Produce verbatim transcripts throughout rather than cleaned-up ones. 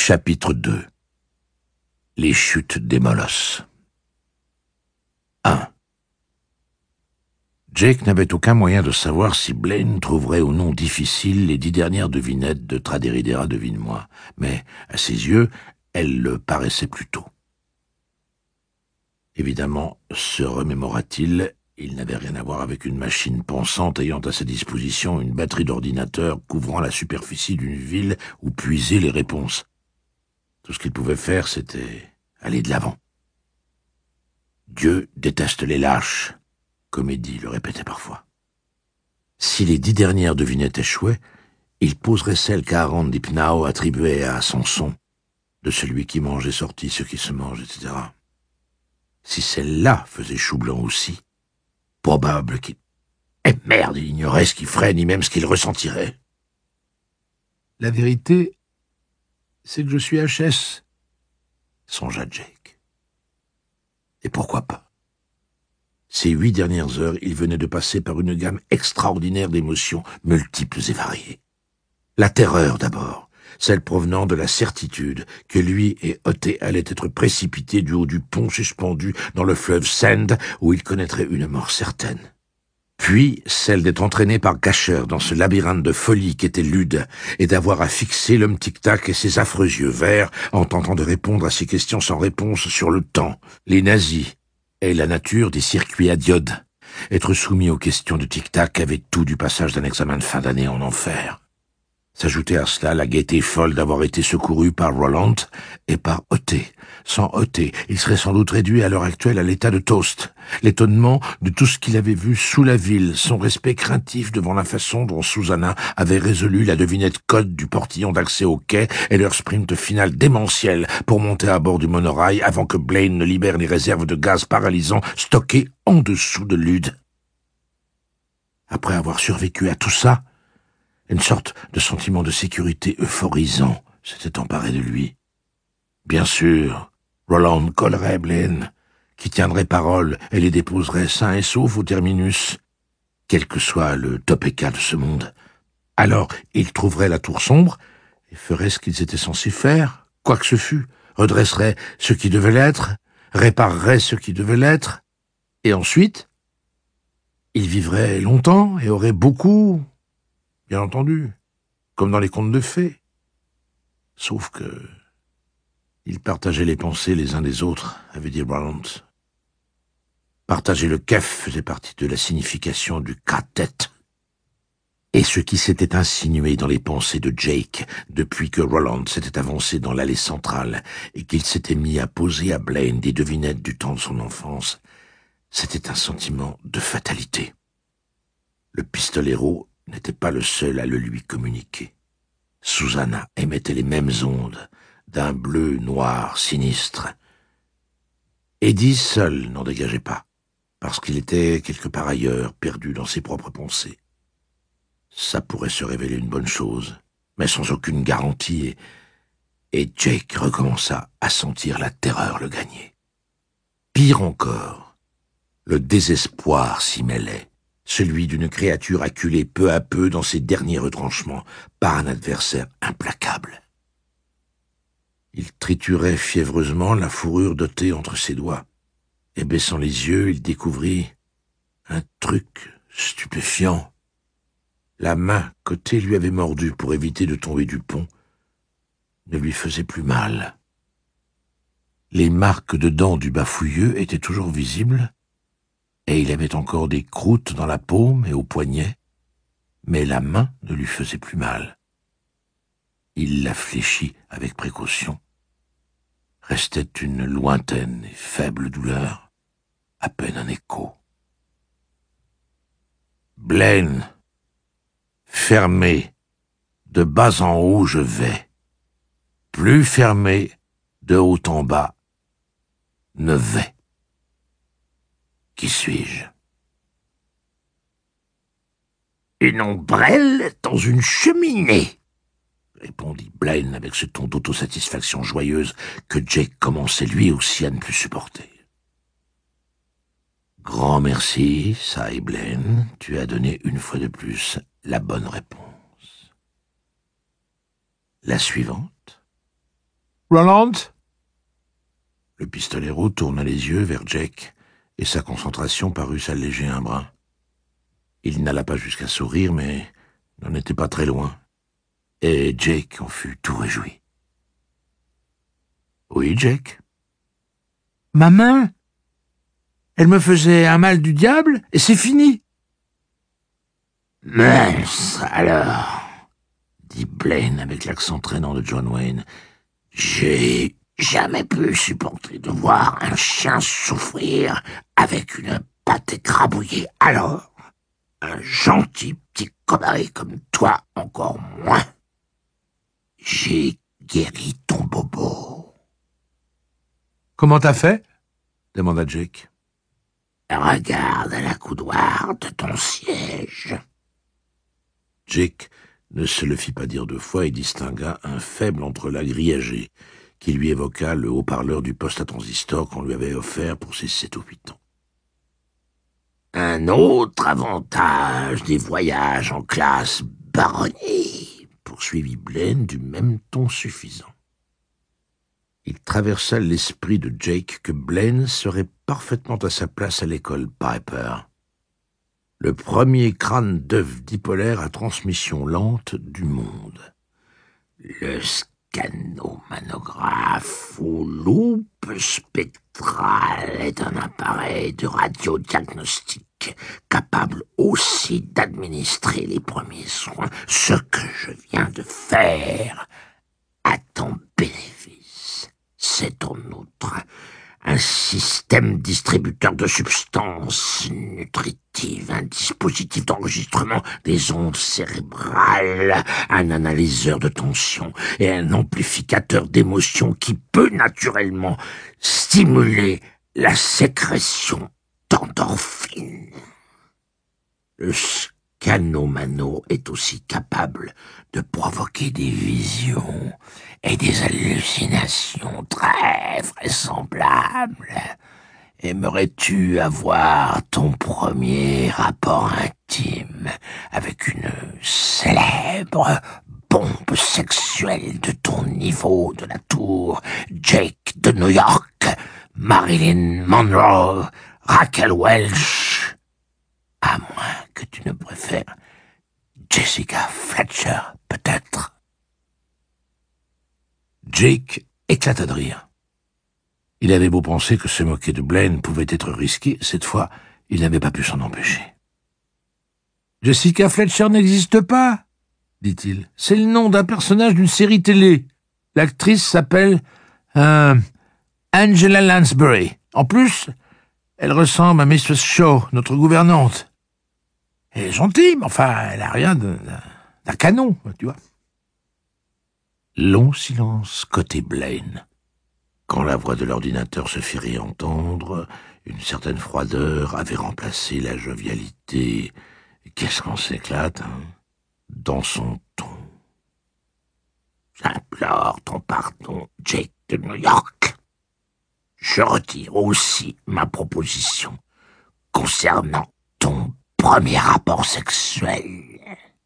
Chapitre deux. Les chutes des molosses. un. Jake n'avait aucun moyen de savoir si Blaine trouverait ou non difficile les dix dernières devinettes de Traderidera devine-moi, mais, à ses yeux, elles le paraissaient plutôt. Évidemment, se remémora-t-il, il n'avait rien à voir avec une machine pensante ayant à sa disposition une batterie d'ordinateur couvrant la superficie d'une ville où puiser les réponses. Tout ce qu'il pouvait faire, c'était aller de l'avant. Dieu déteste les lâches, Comédie le répétait parfois. Si les dix dernières devinettes échouaient, il poserait celle qu'Aaron Dipnao attribuait à Samson, de celui qui mange et sortit ce qui se mange, et cetera. Si celle-là faisait chou blanc aussi, probable qu'il... Eh merde, il ignorait ce qu'il ferait, ni même ce qu'il ressentirait. La vérité, c'est que je suis H S, songea Jake. Et pourquoi pas? Ces huit dernières heures, il venait de passer par une gamme extraordinaire d'émotions, multiples et variées. La terreur d'abord, celle provenant de la certitude que lui et Oté allaient être précipités du haut du pont suspendu dans le fleuve Sand, où ils connaîtraient une mort certaine. Puis celle d'être entraîné par Gasher dans ce labyrinthe de folie qu'était Lude, et d'avoir à fixer l'homme tic-tac et ses affreux yeux verts en tentant de répondre à ses questions sans réponse sur le temps, les nazis, et la nature des circuits à diodes. Être soumis aux questions de tic-tac avait tout du passage d'un examen de fin d'année en enfer. S'ajoutait à cela la gaieté folle d'avoir été secouru par Roland et par Oté. Sans Oté, il serait sans doute réduit à l'heure actuelle à l'état de toast. L'étonnement de tout ce qu'il avait vu sous la ville, son respect craintif devant la façon dont Susanna avait résolu la devinette code du portillon d'accès au quai et leur sprint final démentiel pour monter à bord du monorail avant que Blaine ne libère les réserves de gaz paralysant stockées en dessous de Lude. Après avoir survécu à tout ça, une sorte de sentiment de sécurité euphorisant s'était emparé de lui. Bien sûr, Roland collerait Blaine, qui tiendrait parole et les déposerait sains et saufs au terminus, quel que soit le topeka de ce monde. Alors, ils trouveraient la tour sombre et feraient ce qu'ils étaient censés faire, quoi que ce fût, redresseraient ce qui devait l'être, répareraient ce qui devait l'être, et ensuite, ils vivraient longtemps et auraient beaucoup... Bien entendu, comme dans les contes de fées. Sauf que... ils partageaient les pensées les uns des autres, avait dit Roland. Partager le kef faisait partie de la signification du quartet. Et ce qui s'était insinué dans les pensées de Jake depuis que Roland s'était avancé dans l'allée centrale et qu'il s'était mis à poser à Blaine des devinettes du temps de son enfance, c'était un sentiment de fatalité. Le pistolero n'était pas le seul à le lui communiquer. Susanna émettait les mêmes ondes, d'un bleu noir sinistre. Eddie seul n'en dégageait pas, parce qu'il était quelque part ailleurs, perdu dans ses propres pensées. Ça pourrait se révéler une bonne chose, mais sans aucune garantie, et, et Jake recommença à sentir la terreur le gagner. Pire encore, le désespoir s'y mêlait, celui d'une créature acculée peu à peu dans ses derniers retranchements par un adversaire implacable. Il triturait fiévreusement la fourrure d'Oté entre ses doigts, et baissant les yeux, il découvrit un truc stupéfiant. La main qu'Oté lui avait mordue pour éviter de tomber du pont ne lui faisait plus mal. Les marques de dents du bafouilleux étaient toujours visibles, et il avait encore des croûtes dans la paume et au poignet, mais la main ne lui faisait plus mal. Il la fléchit avec précaution. Restait une lointaine et faible douleur, à peine un écho. Blaine, fermé, de bas en haut je vais, plus fermé, de haut en bas, ne vais. Qui suis-je? Une ombrelle dans une cheminée, répondit Blaine avec ce ton d'autosatisfaction joyeuse que Jake commençait lui aussi à ne plus supporter. Grand merci, ça et Blaine, tu as donné une fois de plus la bonne réponse. La suivante? Roland ?» Le pistolero tourna les yeux vers Jake, et sa concentration parut s'alléger un brin. Il n'alla pas jusqu'à sourire, mais n'en était pas très loin. Et Jake en fut tout réjoui. « Oui, Jake ?»« Ma main, elle me faisait un mal du diable, et c'est fini. »« Mince, alors !» dit Blaine avec l'accent traînant de John Wayne. « J'ai jamais pu supporter de voir un chien souffrir avec une patte écrabouillée. Alors, un gentil petit connard comme toi encore moins. J'ai guéri ton bobo. »« Comment t'as fait ?» demanda Jake. « Regarde la coudoir de ton siège. » Jake ne se le fit pas dire deux fois et distingua un faible entrelac grillagé qui lui évoqua le haut-parleur du poste à transistor qu'on lui avait offert pour ses sept ou huit ans. « Un autre avantage des voyages en classe baronnie, » poursuivit Blaine du même ton suffisant. Il traversa l'esprit de Jake que Blaine serait parfaitement à sa place à l'école Piper. Le premier crâne d'œuf dipolaire à transmission lente du monde. Le scanomanographe ou loupe spectrale est un appareil de radiodiagnostic capable aussi d'administrer les premiers soins, ce que je viens de faire à ton bénéfice. C'est en outre un système distributeur de substances nutritives, un dispositif d'enregistrement des ondes cérébrales, un analyseur de tension et un amplificateur d'émotions qui peut naturellement stimuler la sécrétion d'endorphines. Le scanomano est aussi capable de provoquer des visions et des hallucinations très vraisemblables. Aimerais-tu avoir ton premier rapport intime avec une célèbre bombe sexuelle de ton niveau de la tour Jake de New York, Marilyn Monroe, Raquel Welch, à moins que tu ne préfères Jessica Fletcher, peut-être. » Jake éclata de rire. Il avait beau penser que se moquer de Blaine pouvait être risqué, cette fois, il n'avait pas pu s'en empêcher. « Jessica Fletcher n'existe pas, » dit-il. « C'est le nom d'un personnage d'une série télé. L'actrice s'appelle euh, Angela Lansbury. En plus, elle ressemble à mistress Shaw, notre gouvernante. Elle est gentille, mais enfin, elle n'a rien de, d'un canon, tu vois. » Long silence côté Blaine. Quand la voix de l'ordinateur se fit réentendre, une certaine froideur avait remplacé la jovialité. Qu'est-ce qu'on s'éclate, hein, dans son ton. « J'implore ton pardon, Jake de New York. Je retire aussi ma proposition concernant ton premier rapport sexuel. »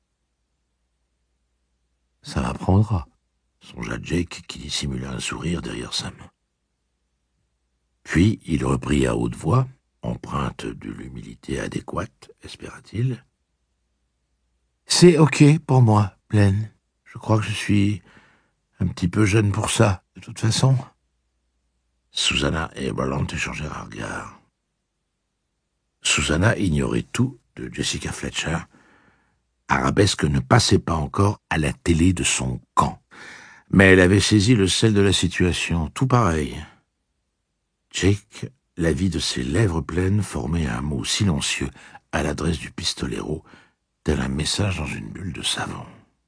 « Ça m'apprendra, » songea Jake qui dissimula un sourire derrière sa main. Puis il reprit à haute voix, empreinte de l'humilité adéquate, espéra-t-il. « C'est ok pour moi, Blaine. Je crois que je suis un petit peu jeune pour ça, de toute façon. » Susanna et Roland échangèrent un regard. Susanna ignorait tout de Jessica Fletcher. Arabesque ne passait pas encore à la télé de son camp. Mais elle avait saisi le sel de la situation, tout pareil. Jake la vit de ses lèvres pleines former un mot silencieux à l'adresse du pistolero, tel un message dans une bulle de savon.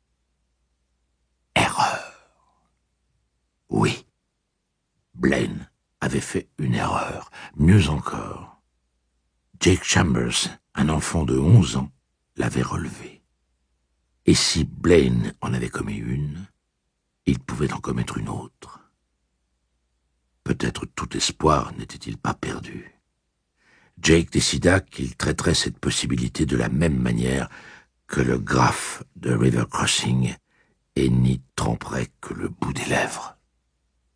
Erreur. Oui, Blaine avait fait une erreur. Mieux encore, Jake Chambers, un enfant de onze ans, l'avait relevé. Et si Blaine en avait commis une, il pouvait en commettre une autre. Peut-être tout espoir n'était-il pas perdu. Jake décida qu'il traiterait cette possibilité de la même manière que le graphe de River Crossing et n'y tremperait que le bout des lèvres.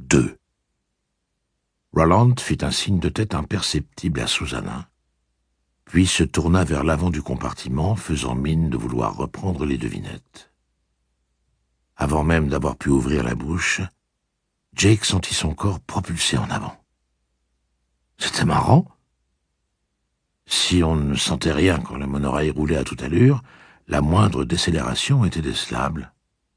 deux. Roland fit un signe de tête imperceptible à Susanna, puis se tourna vers l'avant du compartiment, faisant mine de vouloir reprendre les devinettes. Avant même d'avoir pu ouvrir la bouche, Jake sentit son corps propulsé en avant. C'était marrant. Si on ne sentait rien quand le monorail roulait à toute allure, la moindre décélération était décelable.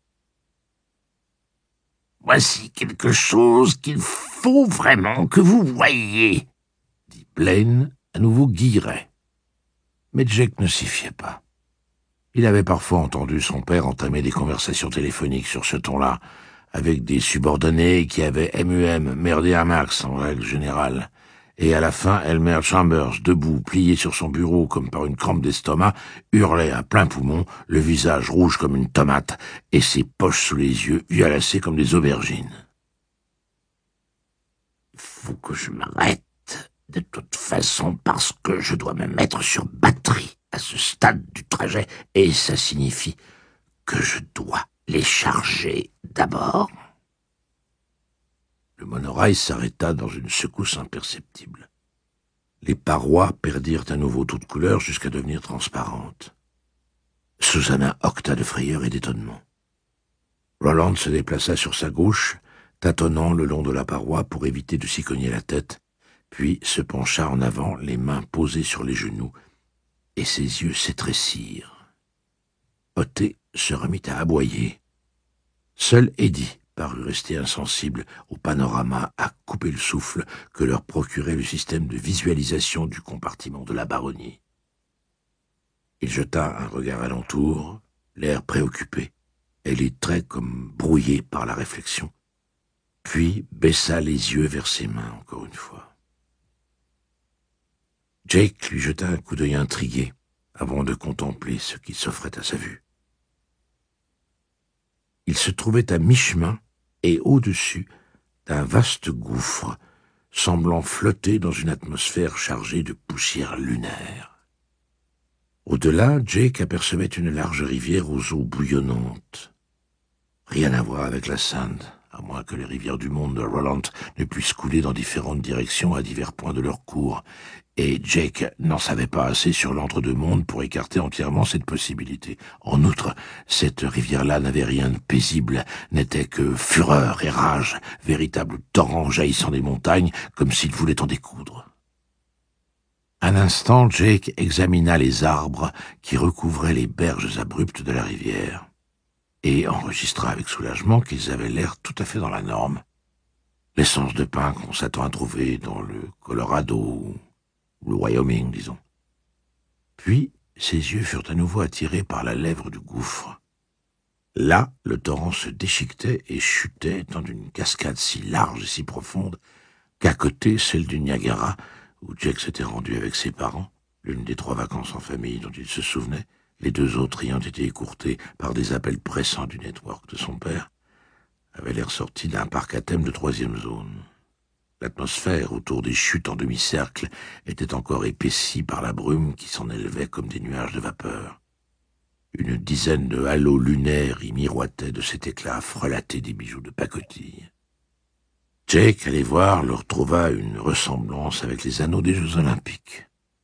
« Voici quelque chose qu'il faut vraiment que vous voyiez, » dit Blaine, à nouveau guilleret. Mais Jake ne s'y fiait pas. Il avait parfois entendu son père entamer des conversations téléphoniques sur ce ton-là, avec des subordonnés qui avaient M U M merdé un max en règle générale. Et à la fin, Elmer Chambers, debout, plié sur son bureau comme par une crampe d'estomac, hurlait à plein poumon, le visage rouge comme une tomate et ses poches sous les yeux violacées comme des aubergines. « Il faut que je m'arrête, de toute façon, parce que je dois me mettre sur batterie à ce stade du trajet, et ça signifie que je dois les charger d'abord. » Le monorail s'arrêta dans une secousse imperceptible. Les parois perdirent à nouveau toute couleur jusqu'à devenir transparentes. Susanna hoqueta de frayeur et d'étonnement. Roland se déplaça sur sa gauche, tâtonnant le long de la paroi pour éviter de s'y cogner la tête, puis se pencha en avant, les mains posées sur les genoux, et ses yeux s'étrécirent. Oté se remit à aboyer. Seul Eddie parut rester insensible au panorama à couper le souffle que leur procurait le système de visualisation du compartiment de la baronnie. Il jeta un regard alentour, l'air préoccupé, et les traits comme brouillés par la réflexion, puis baissa les yeux vers ses mains encore une fois. Jake lui jeta un coup d'œil intrigué avant de contempler ce qui s'offrait à sa vue. Il se trouvait à mi-chemin et au-dessus d'un vaste gouffre, semblant flotter dans une atmosphère chargée de poussière lunaire. Au-delà, Jake apercevait une large rivière aux eaux bouillonnantes. Rien à voir avec la Sand, à moins que les rivières du monde de Roland ne puissent couler dans différentes directions à divers points de leur cours, et Jake n'en savait pas assez sur l'entre-deux-mondes pour écarter entièrement cette possibilité. En outre, cette rivière-là n'avait rien de paisible, n'était que fureur et rage, véritable torrent jaillissant des montagnes, comme s'il voulait en découdre. Un instant, Jake examina les arbres qui recouvraient les berges abruptes de la rivière, et enregistra avec soulagement qu'ils avaient l'air tout à fait dans la norme. L'essence de pin qu'on s'attend à trouver dans le Colorado, ou le Wyoming, disons. Puis, ses yeux furent à nouveau attirés par la lèvre du gouffre. Là, le torrent se déchiquetait et chutait dans une cascade si large et si profonde qu'à côté, celle du Niagara, où Jake s'était rendu avec ses parents, l'une des trois vacances en famille dont il se souvenait, les deux autres ayant été écourtées par des appels pressants du network de son père, avait l'air sorti d'un parc à thème de troisième zone. L'atmosphère autour des chutes en demi-cercle était encore épaissie par la brume qui s'en élevait comme des nuages de vapeur. Une dizaine de halos lunaires y miroitaient de cet éclat frelaté des bijoux de pacotille. Jake, allé voir, leur trouva une ressemblance avec les anneaux des Jeux Olympiques.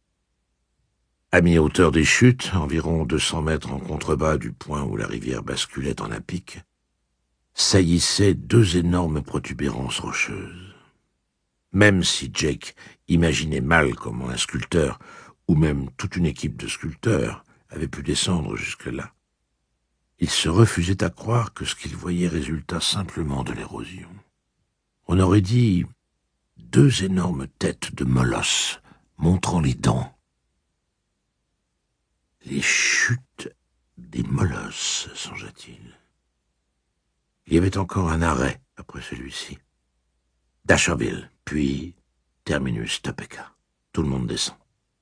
À mi-hauteur des chutes, environ deux cents mètres en contrebas du point où la rivière basculait en un pic, saillissaient deux énormes protubérances rocheuses. Même si Jake imaginait mal comment un sculpteur, ou même toute une équipe de sculpteurs, avait pu descendre jusque-là, il se refusait à croire que ce qu'il voyait résultât simplement de l'érosion. On aurait dit deux énormes têtes de molosses montrant les dents. Les chutes des molosses, songea-t-il. Il y avait encore un arrêt après celui-ci. Dasherville, puis terminus Topeka. Tout le monde descend.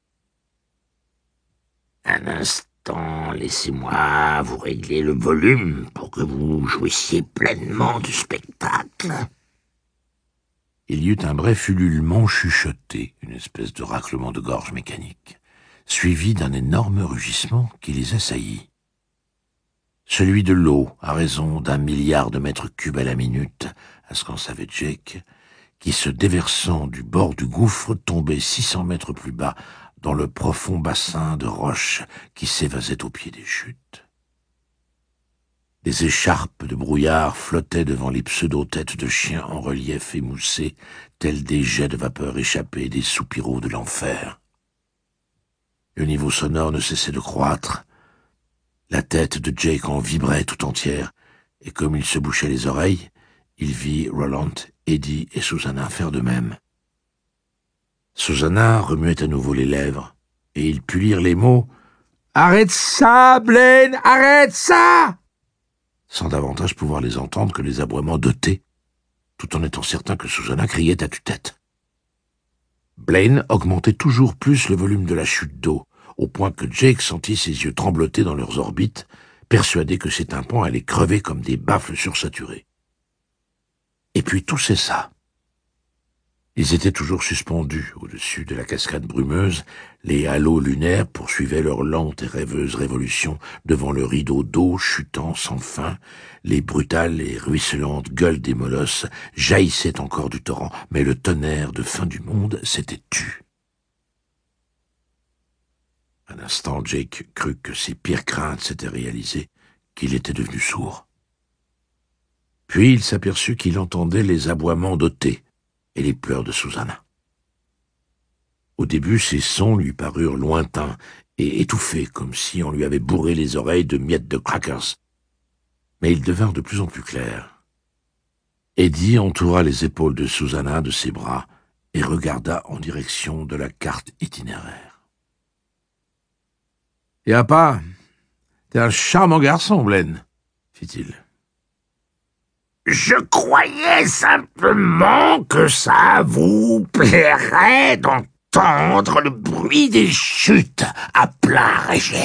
Un instant, laissez-moi vous régler le volume pour que vous jouissiez pleinement du spectacle. Il y eut un bref ululement chuchoté, une espèce de raclement de gorge mécanique, suivi d'un énorme rugissement qui les assaillit. Celui de l'eau, à raison d'un milliard de mètres cubes à la minute, à ce qu'en savait Jake, qui, se déversant du bord du gouffre, tombait six cents mètres plus bas dans le profond bassin de roches qui s'évasait au pied des chutes. Des écharpes de brouillard flottaient devant les pseudo-têtes de chiens en relief émoussés, tels des jets de vapeur échappés des soupiraux de l'enfer. Le niveau sonore ne cessait de croître. La tête de Jake en vibrait tout entière, et comme il se bouchait les oreilles, il vit Roland, Eddie et Susanna faire de même. Susanna remuait à nouveau les lèvres, et il put lire les mots « Arrête ça, Blaine, arrête ça !» sans davantage pouvoir les entendre que les aboiements de thé, tout en étant certain que Susanna criait à tue-tête. Blaine augmentait toujours plus le volume de la chute d'eau, au point que Jake sentit ses yeux trembloter dans leurs orbites, persuadé que ses tympans allaient crever comme des baffles sursaturés. Et puis tout cessa. Ils étaient toujours suspendus au-dessus de la cascade brumeuse, les halos lunaires poursuivaient leur lente et rêveuse révolution devant le rideau d'eau chutant sans fin, les brutales et ruisselantes gueules des molosses jaillissaient encore du torrent, mais le tonnerre de fin du monde s'était tu. Un instant, Jake crut que ses pires craintes s'étaient réalisées, qu'il était devenu sourd. Puis il s'aperçut qu'il entendait les aboiements d'Otté et les pleurs de Susanna. Au début, ces sons lui parurent lointains et étouffés, comme si on lui avait bourré les oreilles de miettes de crackers. Mais ils devinrent de plus en plus clairs. Eddie entoura les épaules de Susanna de ses bras et regarda en direction de la carte itinéraire. « Y a pas, t'es un charmant garçon, Blaine, » fit-il. « Je croyais simplement que ça vous plairait d'entendre le bruit des chutes à plein régime. »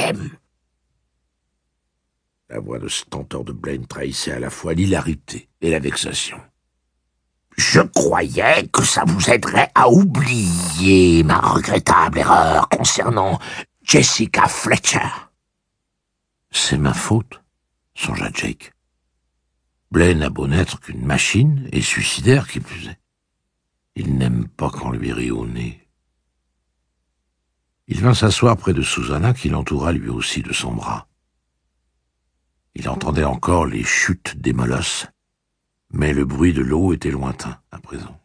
La voix de stentor de Blaine trahissait à la fois l'hilarité et la vexation. « Je croyais que ça vous aiderait à oublier ma regrettable erreur concernant Jessica Fletcher. »« C'est ma faute, » songea Jake. Blaine a beau n'être qu'une machine, et suicidaire qui plus est. Il n'aime pas qu'on lui rit au nez. Il vint s'asseoir près de Susanna, qui l'entoura lui aussi de son bras. Il entendait encore les chutes des molosses, mais le bruit de l'eau était lointain à présent.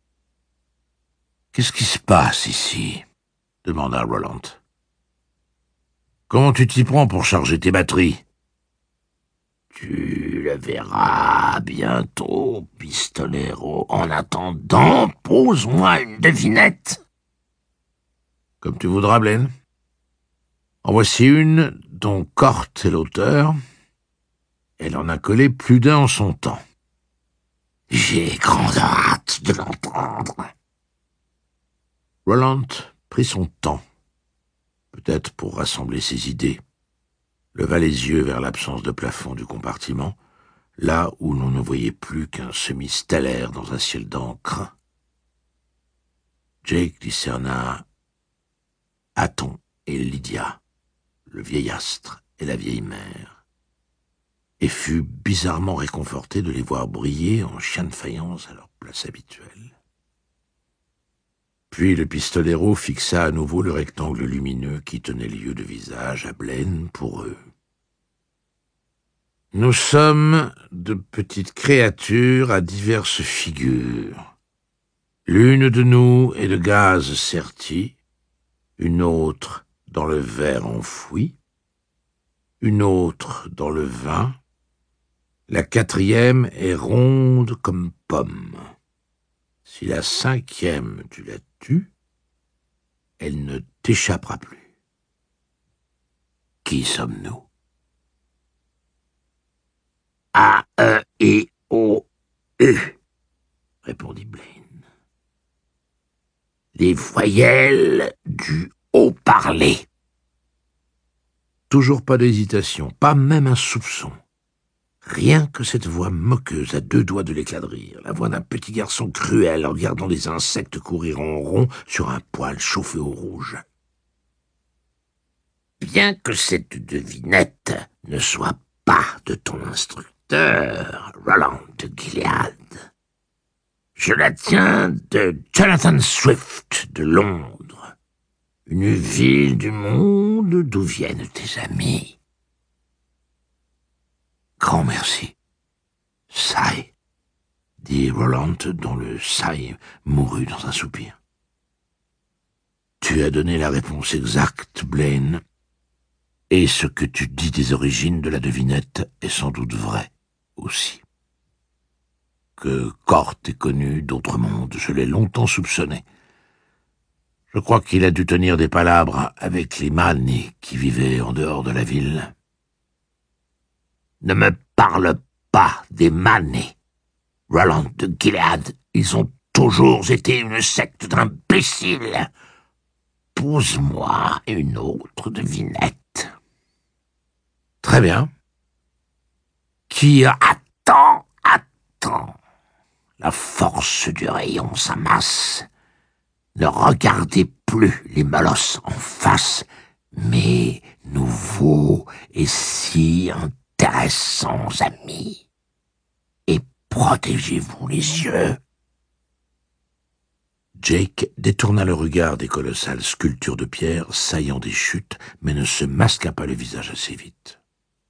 « Qu'est-ce qui se passe ici ?» demanda Roland. « Comment tu t'y prends pour charger tes batteries ?»« Tu le verras bientôt, pistolero. En attendant, pose-moi une devinette. »« Comme tu voudras, Blaine. En voici une dont Cort est l'auteur. Elle en a collé plus d'un en son temps. »« J'ai grande hâte de l'entendre. » Roland prit son temps, peut-être pour rassembler ses idées, leva les yeux vers l'absence de plafond du compartiment, là où l'on ne voyait plus qu'un semi-stellaire dans un ciel d'encre. Jake discerna Aton et Lydia, le vieil astre et la vieille mère, et fut bizarrement réconforté de les voir briller en chiens de faïence à leur place habituelle. Puis le pistolero fixa à nouveau le rectangle lumineux qui tenait lieu de visage à Blaine pour eux. « Nous sommes de petites créatures à diverses figures. L'une de nous est de gaz serti, une autre dans le verre enfoui, une autre dans le vin, la quatrième est ronde comme pomme. Si la cinquième tu la tues, elle ne t'échappera plus. Qui sommes-nous ? » A, E, I, O, U, répondit Blaine. Les voyelles du haut-parler. Toujours pas d'hésitation, pas même un soupçon. Rien que cette voix moqueuse à deux doigts de l'éclat de rire, la voix d'un petit garçon cruel regardant des insectes courir en rond sur un poêle chauffé au rouge. Bien que cette devinette ne soit pas de ton instructeur, Roland de Gilead. Je la tiens de Jonathan Swift de Londres, une ville du monde d'où viennent tes amis. Grand merci. Sai, dit Roland, dont le Sai mourut dans un soupir. Tu as donné la réponse exacte, Blaine, et ce que tu dis des origines de la devinette est sans doute vrai aussi. Que Cort est connu d'autres mondes, je l'ai longtemps soupçonné. Je crois qu'il a dû tenir des palabres avec les Mani qui vivaient en dehors de la ville. Ne me parle pas des Mani. Roland de Gilead, ils ont toujours été une secte d'imbéciles. Pose-moi une autre devinette. Très bien. Qui a... Attends, attends. La force du rayon s'amasse. Ne regardez plus les molosses en face, mes nouveaux et si intéressants amis. Et protégez-vous les yeux. Jake détourna le regard des colossales sculptures de pierre saillant des chutes, mais ne se masqua pas le visage assez vite.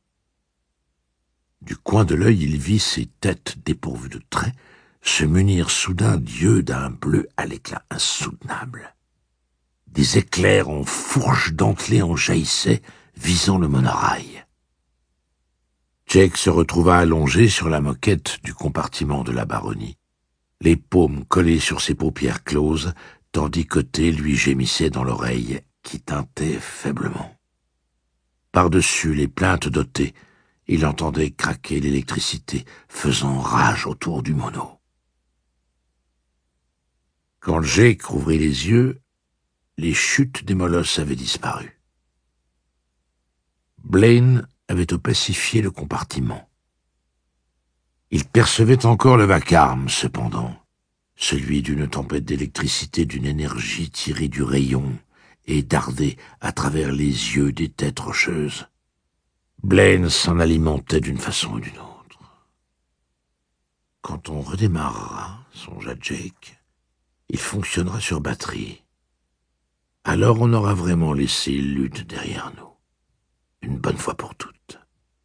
Du coin de l'œil, il vit ces têtes dépourvues de traits se munir soudain d'yeux d'un bleu à l'éclat insoutenable. Des éclairs en fourches dentelées en jaillissaient, visant le monorail. Jake se retrouva allongé sur la moquette du compartiment de la baronnie, les paumes collées sur ses paupières closes, tandis qu'Othé lui gémissait dans l'oreille, qui tintait faiblement. Par-dessus les plaintes d'Othé, il entendait craquer l'électricité, faisant rage autour du mono. Quand Jake rouvrit les yeux, les chutes des molosses avaient disparu. Blaine avait opacifié le compartiment. Il percevait encore le vacarme, cependant, celui d'une tempête d'électricité, d'une énergie tirée du rayon et dardée à travers les yeux des têtes rocheuses. Blaine s'en alimentait d'une façon ou d'une autre. Quand on redémarrera, songea Jake, il fonctionnera sur batterie. Alors on aura vraiment laissé Lude derrière nous, une bonne fois pour toutes.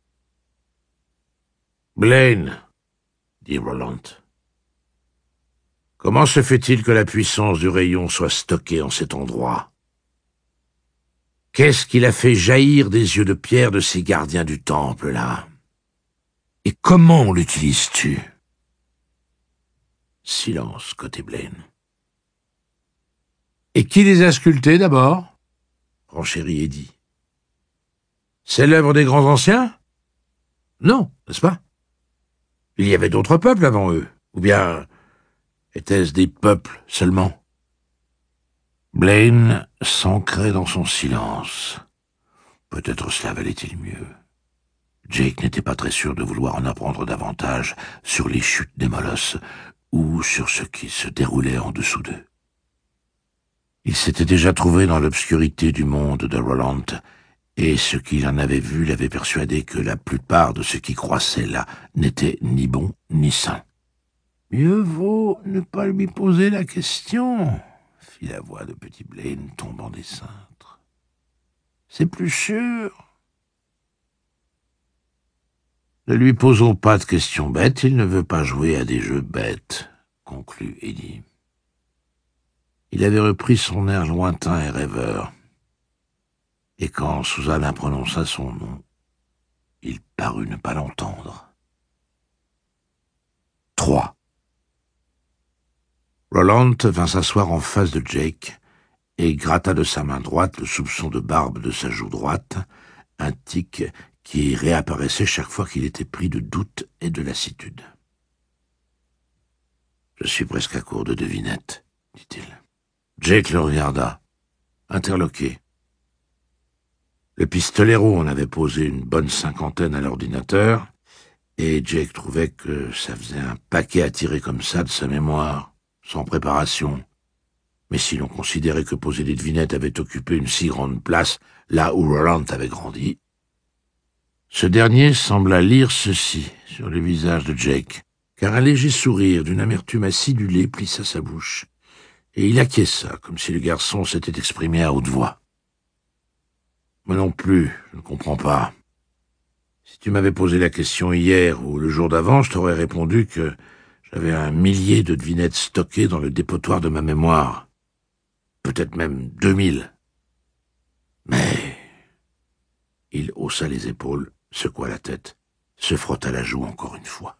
Blaine, dit Roland, comment se fait-il que la puissance du rayon soit stockée en cet endroit? Qu'est-ce qu'il a fait jaillir des yeux de pierre de ces gardiens du temple, là? Et comment l'utilises-tu? Silence côté Blaine. Et qui les a sculptés, d'abord? Renchérit Eddie. C'est l'œuvre des grands anciens? Non, n'est-ce pas? Il y avait d'autres peuples avant eux, ou bien étaient-ce des peuples seulement? Blaine s'ancrait dans son silence. Peut-être cela valait-il mieux. Jake n'était pas très sûr de vouloir en apprendre davantage sur les chutes des molosses ou sur ce qui se déroulait en dessous d'eux. Il s'était déjà trouvé dans l'obscurité du monde de Roland, et ce qu'il en avait vu l'avait persuadé que la plupart de ce qui croissait là n'était ni bon ni sain. « Mieux vaut ne pas lui poser la question », fit la voix de petit Blaine tombant des cintres. « C'est plus sûr. » Ne lui posons pas de questions bêtes, il ne veut pas jouer à des jeux bêtes, conclut Eddie. Il avait repris son air lointain et rêveur. Et quand Suzanne prononça son nom, il parut ne pas l'entendre. Trois. Roland vint s'asseoir en face de Jake et gratta de sa main droite le soupçon de barbe de sa joue droite, un tic qui réapparaissait chaque fois qu'il était pris de doute et de lassitude. « Je suis presque à court de devinettes, dit-il. Jake le regarda, interloqué. Le pistolero en avait posé une bonne cinquantaine à l'ordinateur, et Jake trouvait que ça faisait un paquet à tirer comme ça de sa mémoire, sans préparation. Mais si l'on considérait que poser des devinettes avait occupé une si grande place là où Roland avait grandi, Ce dernier sembla lire ceci sur le visage de Jake, car un léger sourire d'une amertume acidulée plissa sa bouche, et il acquiesça, comme si le garçon s'était exprimé à haute voix. « Moi non plus, je ne comprends pas. Si tu m'avais posé la question hier ou le jour d'avant, je t'aurais répondu que j'avais un millier de devinettes stockées dans le dépotoir de ma mémoire. Peut-être même deux mille. Mais... » Il haussa les épaules, secoua la tête, se frotta la joue encore une fois.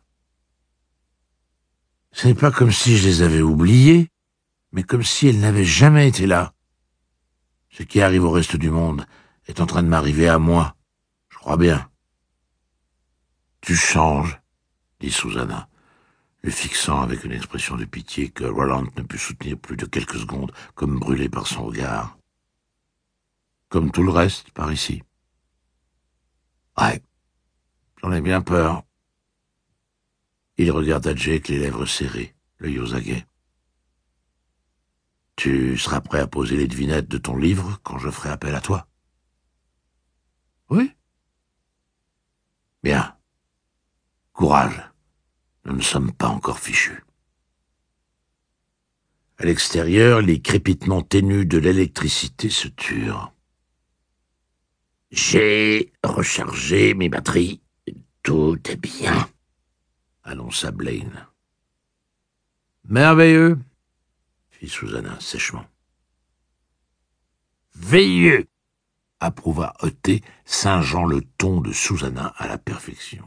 « Ce n'est pas comme si je les avais oubliées, mais comme si elles n'avaient jamais été là. Ce qui arrive au reste du monde est en train de m'arriver à moi, je crois bien. »« Tu changes, » dit Susanna, le fixant avec une expression de pitié que Roland ne put soutenir plus de quelques secondes, comme brûlé par son regard. « Comme tout le reste, par ici. »« Ouais, j'en ai bien peur. » Il regarda Jake, les lèvres serrées, l'œil aux aguets. « Tu seras prêt à poser les devinettes de ton livre quand je ferai appel à toi? »« Oui. »« Bien. Courage. Nous ne sommes pas encore fichus. » À l'extérieur, les crépitements ténus de l'électricité se turent. « J'ai rechargé mes batteries. Tout est bien, » annonça Blaine. « Merveilleux, » fit Susanna sèchement. « Veilleux, » approuva Othé, singeant le ton de Susanna à la perfection.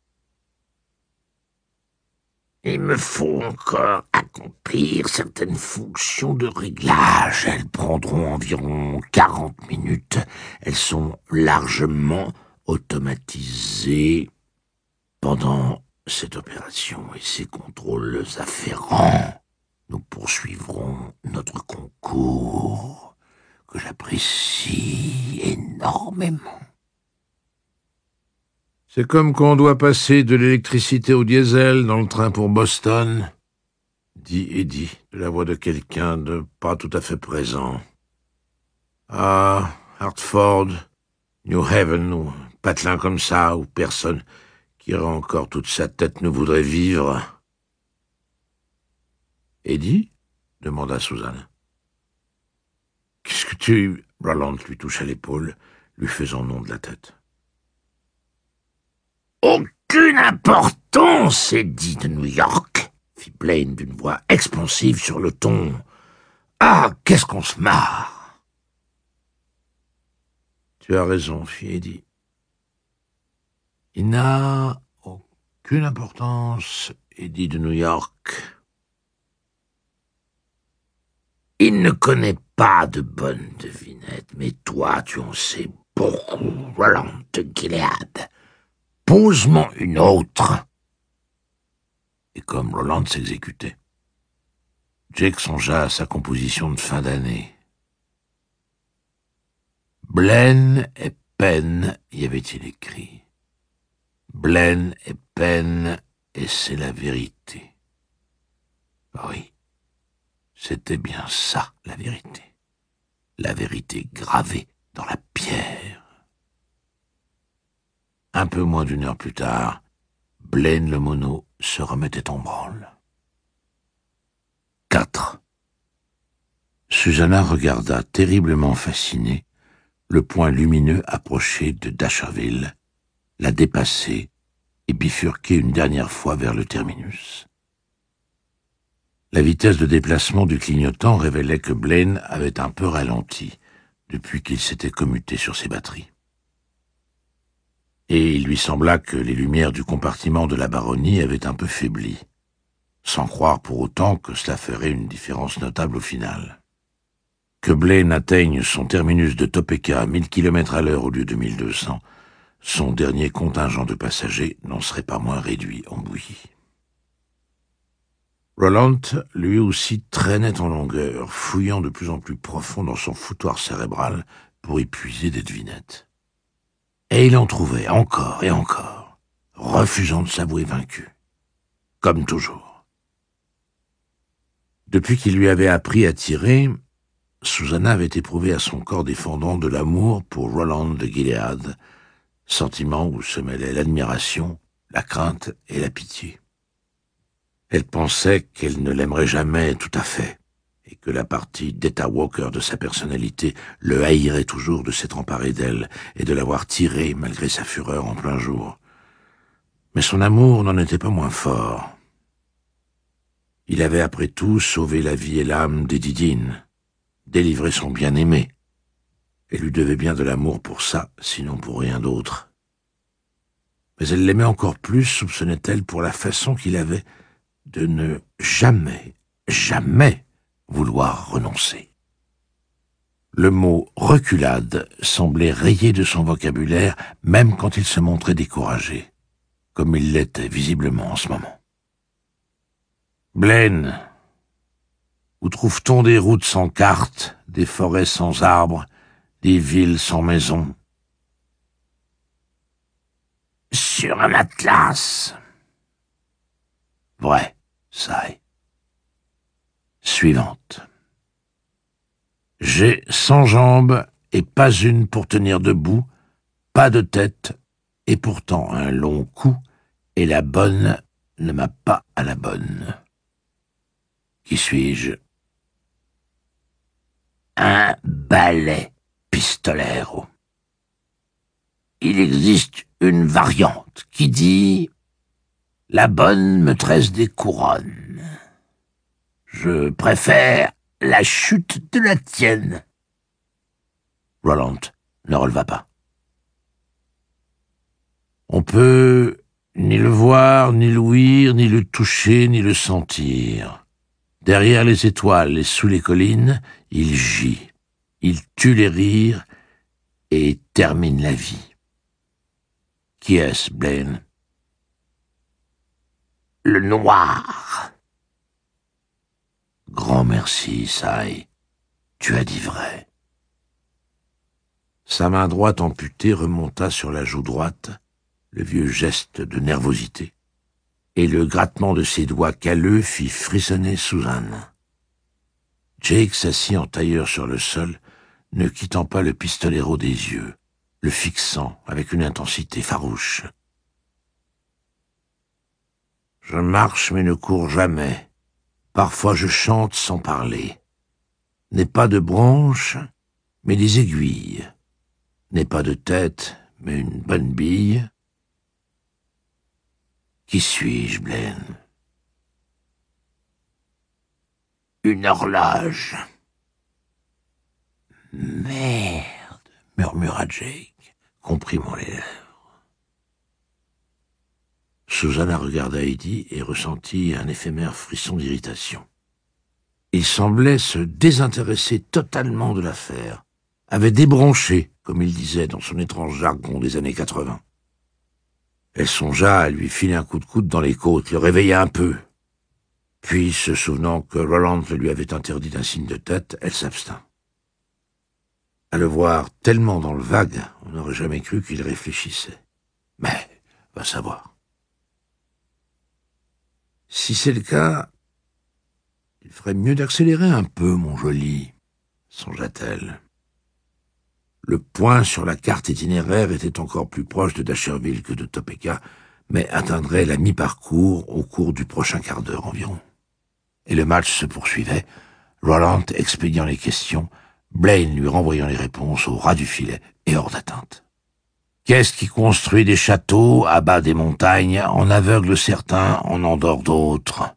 Il me faut encore accomplir certaines fonctions de réglage. Elles prendront environ quarante minutes. Elles sont largement automatisées. Pendant cette opération et ses contrôles afférents, nous poursuivrons notre concours, que j'apprécie énormément. C'est comme quand on doit passer de l'électricité au diesel dans le train pour Boston, dit Eddie, de la voix de quelqu'un de pas tout à fait présent. Ah, Hartford, New Haven, ou patelin comme ça, où personne qui aurait encore toute sa tête ne voudrait vivre. Eddie? Demanda Susanna. Qu'est-ce que tu... Roland lui toucha l'épaule, lui faisant nom de la tête. Aucune importance, Eddie de New York, fit Blaine d'une voix expansive sur le ton. Ah, qu'est-ce qu'on se marre! Tu as raison, fit Eddie. Il n'a aucune importance, Eddie de New York. Il ne connaît pas de bonnes devinettes, mais toi, tu en sais beaucoup, Roland de Gilead. Pose-moi une autre. Et comme Roland s'exécutait, Jake songea à sa composition de fin d'année. Blaine et Penn, y avait-il écrit. Blaine et Penn, et c'est la vérité. Oui, c'était bien ça, la vérité. La vérité gravée dans la pierre. Un peu moins d'une heure plus tard, Blaine le mono se remettait en branle. quatre. Susanna regarda, terriblement fascinée, le point lumineux approcher de Dasherville, la dépasser et bifurquer une dernière fois vers le terminus. La vitesse de déplacement du clignotant révélait que Blaine avait un peu ralenti depuis qu'il s'était commuté sur ses batteries. Et il lui sembla que les lumières du compartiment de la baronnie avaient un peu faibli, sans croire pour autant que cela ferait une différence notable au final. Que Blaine atteigne son terminus de Topeka à mille kilomètres à l'heure au lieu de mille deux cents, son dernier contingent de passagers n'en serait pas moins réduit en bouillie. Roland, lui aussi, traînait en longueur, fouillant de plus en plus profond dans son foutoir cérébral pour y puiser des devinettes. Et il en trouvait encore et encore, refusant de s'avouer vaincu, comme toujours. Depuis qu'il lui avait appris à tirer, Susanna avait éprouvé à son corps défendant de l'amour pour Roland de Gilead, sentiment où se mêlaient l'admiration, la crainte et la pitié. Elle pensait qu'elle ne l'aimerait jamais tout à fait, et que la partie d'Eta Walker de sa personnalité le haïrait toujours de s'être emparé d'elle et de l'avoir tirée malgré sa fureur en plein jour. Mais son amour n'en était pas moins fort. Il avait après tout sauvé la vie et l'âme d'Eddie Dean, délivré son bien-aimé. Elle lui devait bien de l'amour pour ça, sinon pour rien d'autre. Mais elle l'aimait encore plus, soupçonnait-elle, pour la façon qu'il avait de ne jamais, jamais vouloir renoncer. Le mot « reculade » semblait rayé de son vocabulaire, même quand il se montrait découragé, comme il l'était visiblement en ce moment. Blaine, où trouve-t-on des routes sans carte, des forêts sans arbres, des villes sans maisons? Sur un atlas. Vrai, ça est. Suivante. J'ai cent jambes et pas une pour tenir debout, pas de tête et pourtant un long cou, et la bonne ne m'a pas à la bonne. Qui suis-je? Un balai pistolero. Il existe une variante qui dit « La bonne me tresse des couronnes ». Je préfère la chute de la tienne. Roland ne releva pas. On peut ni le voir, ni l'ouïr, ni le toucher, ni le sentir. Derrière les étoiles et sous les collines, il gît, il tue les rires et termine la vie. Qui est-ce, Blaine? Le noir. Grand merci, Sai. Tu as dit vrai. Sa main droite amputée remonta sur la joue droite, le vieux geste de nervosité, et le grattement de ses doigts calleux fit frissonner Suzanne. Jake s'assit en tailleur sur le sol, ne quittant pas le pistolero des yeux, le fixant avec une intensité farouche. Je marche mais ne cours jamais. Parfois je chante sans parler. N'ai pas de branches, mais des aiguilles. N'ai pas de tête, mais une bonne bille. Qui suis-je, Blaine? Une horloge. Merde, murmura Jake, comprimant les lèvres. Susanna regarda Eddie et ressentit un éphémère frisson d'irritation. Il semblait se désintéresser totalement de l'affaire, avait débranché, comme il disait dans son étrange jargon des années quatre-vingt. Elle songea à lui filer un coup de coude dans les côtes, le réveilla un peu. Puis, se souvenant que Roland le lui avait interdit d'un signe de tête, elle s'abstint. À le voir tellement dans le vague, on n'aurait jamais cru qu'il réfléchissait. Mais, va savoir. Si c'est le cas, il ferait mieux d'accélérer un peu, mon joli, songea-t-elle. Le point sur la carte itinéraire était encore plus proche de Dasherville que de Topeka, mais atteindrait la mi-parcours au cours du prochain quart d'heure environ. Et le match se poursuivait, Roland expédiant les questions, Blaine lui renvoyant les réponses au ras du filet et hors d'atteinte. Qu'est-ce qui construit des châteaux à bas des montagnes, en aveugle certains, en endort d'autres?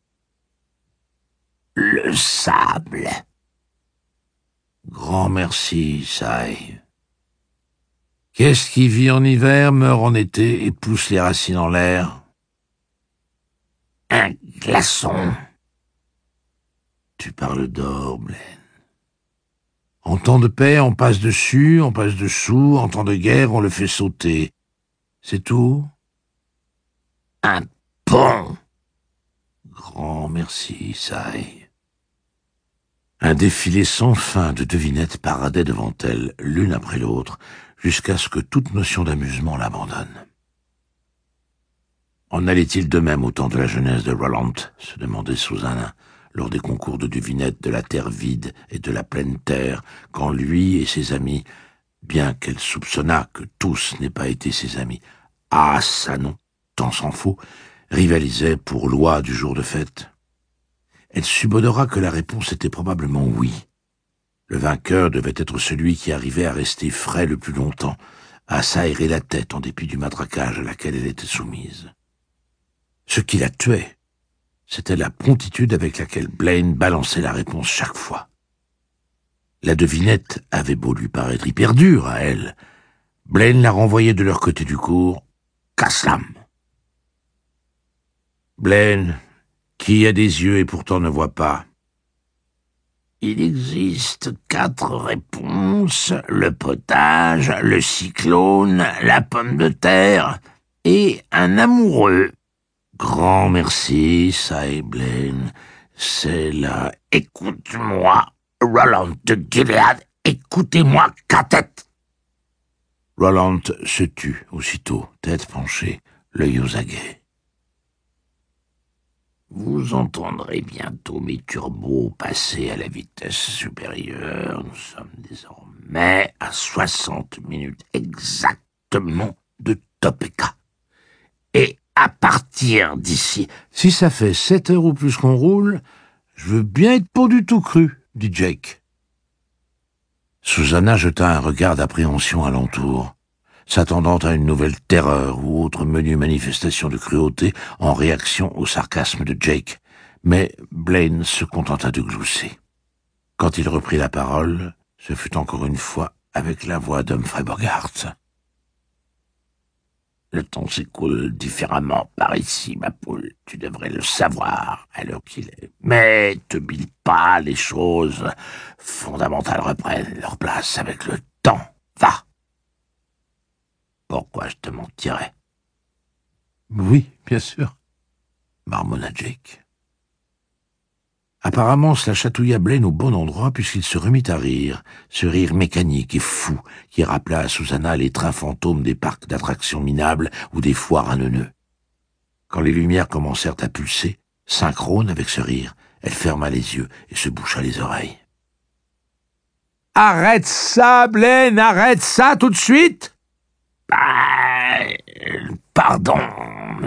Le sable. Grand merci, Sai. Qu'est-ce qui vit en hiver, meurt en été et pousse les racines en l'air? Un glaçon. Tu parles d'or, Blaine. En temps de paix, on passe dessus, on passe dessous, en temps de guerre, on le fait sauter. C'est tout? Un pont. Grand merci, Sai. Un défilé sans fin de devinettes paradait devant elle, l'une après l'autre, jusqu'à ce que toute notion d'amusement l'abandonne. En allait-il de même au temps de la jeunesse de Roland, se demandait Susanna, lors des concours de devinettes de la terre vide et de la pleine terre, quand lui et ses amis bien qu'elle soupçonnât que tous n'aient pas été ses amis. Ah, ça non, tant s'en faut, rivalisaient pour loi du jour de fête. Elle subodora que la réponse était probablement oui. Le vainqueur devait être celui qui arrivait à rester frais le plus longtemps, à s'aérer la tête en dépit du matraquage à laquelle elle était soumise. Ce qui la tuait, c'était la promptitude avec laquelle Blaine balançait la réponse chaque fois. La devinette avait beau lui paraître hyper dure à elle, Blaine la renvoyait de leur côté du cours, casse-lame. Blaine, qui a des yeux et pourtant ne voit pas. Il existe quatre réponses, le potage, le cyclone, la pomme de terre et un amoureux. Grand merci, Cy Blaine. C'est la... Écoute-moi, Roland de Gilead, écoutez-moi, qu'à-tête. Roland se tut aussitôt, tête penchée, l'œil aux aguets. Vous entendrez bientôt mes turbos passer à la vitesse supérieure. Nous sommes désormais à soixante minutes exactement de Topeka. Et à partir d'ici... Si ça fait sept heures ou plus qu'on roule, je veux bien être pour du tout cru, dit Jake. Susanna jeta un regard d'appréhension alentour, s'attendant à une nouvelle terreur ou autre menue manifestation de cruauté en réaction au sarcasme de Jake, mais Blaine se contenta de glousser. Quand il reprit la parole, ce fut encore une fois avec la voix d'Humphrey Bogart. Le temps s'écoule différemment par ici, ma poule. Tu devrais le savoir à l'heure qu'il est. Mais te bile pas, les choses fondamentales reprennent leur place avec le temps. Va. Pourquoi je te mentirais? Oui, bien sûr, marmonna Jake. Apparemment, cela chatouilla Blaine au bon endroit puisqu'il se remit à rire, ce rire mécanique et fou qui rappela à Susanna les trains fantômes des parcs d'attractions minables ou des foires à neuneux. Quand les lumières commencèrent à pulser, synchrone avec ce rire, elle ferma les yeux et se boucha les oreilles. « Arrête ça, Blaine, arrête ça tout de suite !»« Bah, pardon, madame. »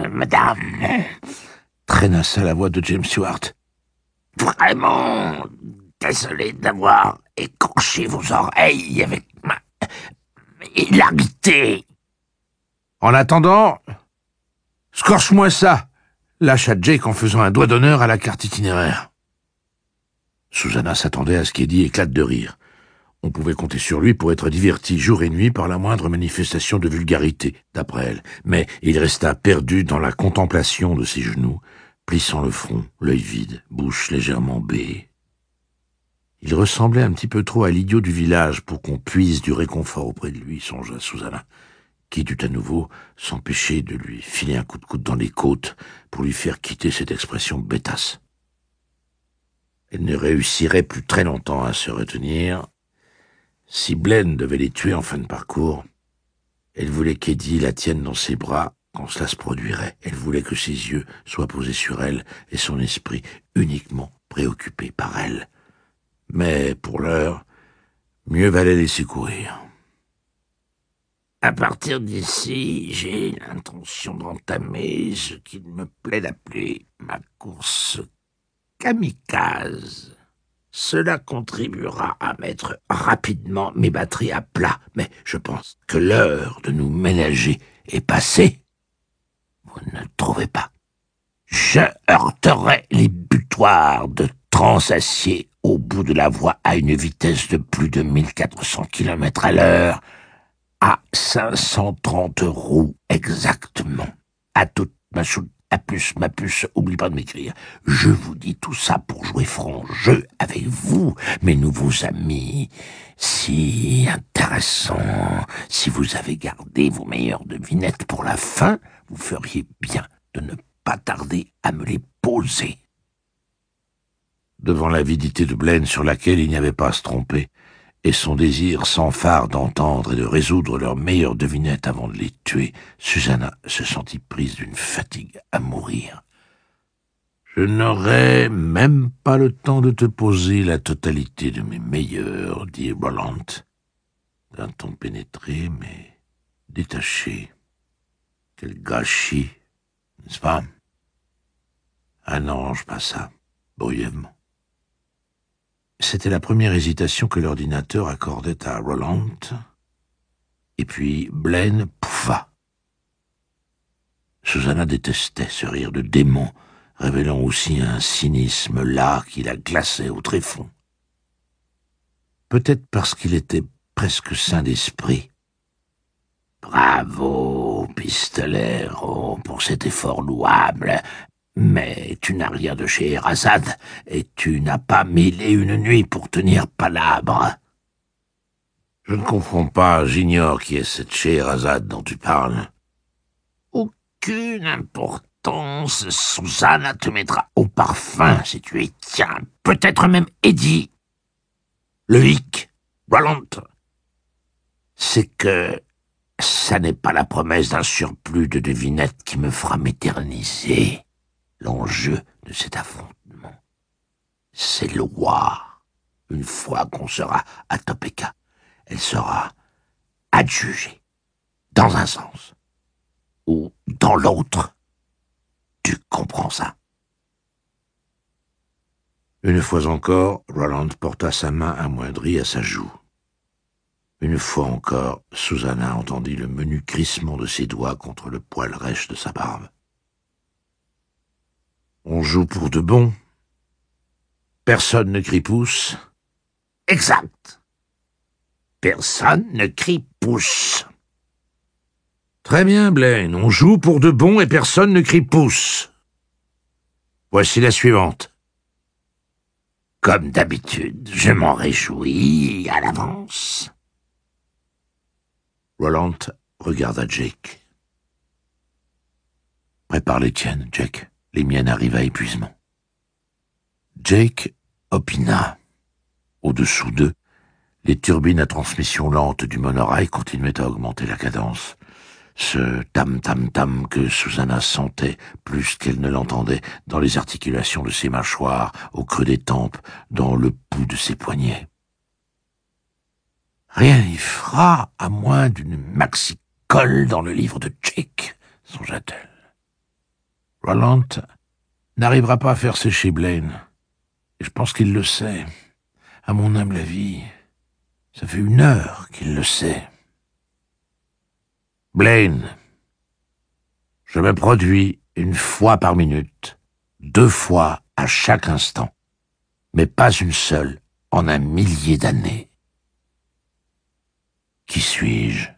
traînassa la voix de James Stewart. Vraiment désolé d'avoir écorché vos oreilles avec ma hilarité. En attendant, scorche-moi ça, lâcha Jake en faisant un doigt d'honneur à la carte itinéraire. Susanna s'attendait à ce qu'Eddie éclate de rire. On pouvait compter sur lui pour être diverti jour et nuit par la moindre manifestation de vulgarité, d'après elle, mais il resta perdu dans la contemplation de ses genoux, plissant le front, l'œil vide, bouche légèrement béée. Il ressemblait un petit peu trop à l'idiot du village pour qu'on puise du réconfort auprès de lui, songea Susanna, qui dut à nouveau s'empêcher de lui filer un coup de coude dans les côtes pour lui faire quitter cette expression bêtasse. Elle ne réussirait plus très longtemps à se retenir. Si Blaine devait les tuer en fin de parcours, elle voulait qu'Eddie la tienne dans ses bras quand cela se produirait. Elle voulait que ses yeux soient posés sur elle et son esprit uniquement préoccupé par elle. Mais, pour l'heure, mieux valait laisser courir. À partir d'ici, j'ai l'intention d'entamer ce qu'il me plaît d'appeler ma course kamikaze. Cela contribuera à mettre rapidement mes batteries à plat, mais je pense que l'heure de nous ménager est passée. Vous ne le trouvez pas? Je heurterai les butoirs de Transacier au bout de la voie à une vitesse de plus de mille quatre cents kilomètres à l'heure, à cinq cent trente roues exactement. À toute ma choute, à plus, ma puce, oublie pas de m'écrire. Je vous dis tout ça pour jouer franc jeu avec vous, mes nouveaux amis. Si intéressant, si vous avez gardé vos meilleures devinettes pour la fin, vous feriez bien de ne pas tarder à me les poser. Devant l'avidité de Blaine sur laquelle il n'y avait pas à se tromper, et son désir sans phare d'entendre et de résoudre leurs meilleures devinettes avant de les tuer, Susanna se sentit prise d'une fatigue à mourir. « Je n'aurai même pas le temps de te poser la totalité de mes meilleurs, dit Roland, d'un ton pénétré, mais détaché. Quel gâchis, n'est-ce pas? Un ange passa, brièvement. C'était la première hésitation que l'ordinateur accordait à Roland, et puis Blaine pouffa. Susanna détestait ce rire de démon, révélant aussi un cynisme là qui la glaçait au tréfonds. Peut-être parce qu'il était presque sain d'esprit. « Bravo, pistolero, pour cet effort louable, mais tu n'as rien de Scheherazade, et tu n'as pas mille et une nuits pour tenir palabre. » « Je ne comprends pas, j'ignore qui est cette Scheherazade dont tu parles. » « Aucune importance, Susanna te mettra au parfum si tu y tiens, peut-être même Eddie. Le hic, Roland, c'est que ça n'est pas la promesse d'un surplus de devinettes qui me fera m'éterniser. L'enjeu de cet affrontement, c'est loi. Une fois qu'on sera à Topeka, elle sera adjugée, dans un sens, ou dans l'autre. Tu comprends ça? Une fois encore, Roland porta sa main amoindrie à sa joue. Une fois encore, Susanna entendit le menu crissement de ses doigts contre le poil rêche de sa barbe. On joue pour de bon. Personne ne crie pouce. Exact. Personne ne crie pouce. Très bien, Blaine, on joue pour de bon et personne ne crie pouce. Voici la suivante. Comme d'habitude, je m'en réjouis à l'avance. Roland regarda Jake. Prépare les tiennes, Jake. Les miennes arrivent à épuisement. Jake opina. Au-dessous d'eux, les turbines à transmission lente du monorail continuaient à augmenter la cadence. Ce tam-tam-tam que Susanna sentait plus qu'elle ne l'entendait dans les articulations de ses mâchoires, au creux des tempes, dans le pouls de ses poignets. Rien n'y fera à moins d'une maxi-colle dans le livre de Jake, songea-t-elle. Roland n'arrivera pas à faire sécher Blaine. Et je pense qu'il le sait. À mon humble avis, ça fait une heure qu'il le sait. Blaine, je me produis une fois par minute, deux fois à chaque instant, mais pas une seule en un millier d'années. Qui suis-je?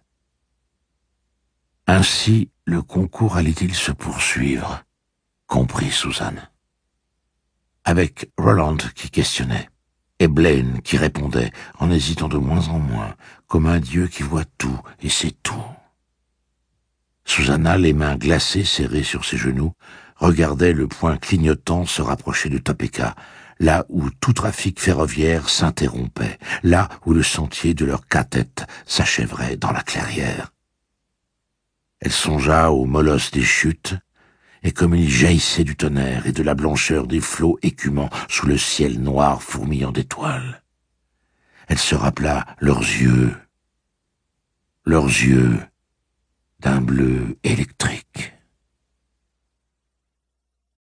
Ainsi le concours allait-il se poursuivre, comprit Susanna. Avec Roland qui questionnait, et Blaine qui répondait en hésitant de moins en moins, comme un dieu qui voit tout et sait tout. Susanna, les mains glacées serrées sur ses genoux, regardait le point clignotant se rapprocher de Topeka, là où tout trafic ferroviaire s'interrompait, là où le sentier de leur cathète s'achèverait dans la clairière. Elle songea au molosse des chutes, et comme il jaillissait du tonnerre et de la blancheur des flots écumants sous le ciel noir fourmillant d'étoiles. Elle se rappela leurs yeux, leurs yeux d'un bleu électrique.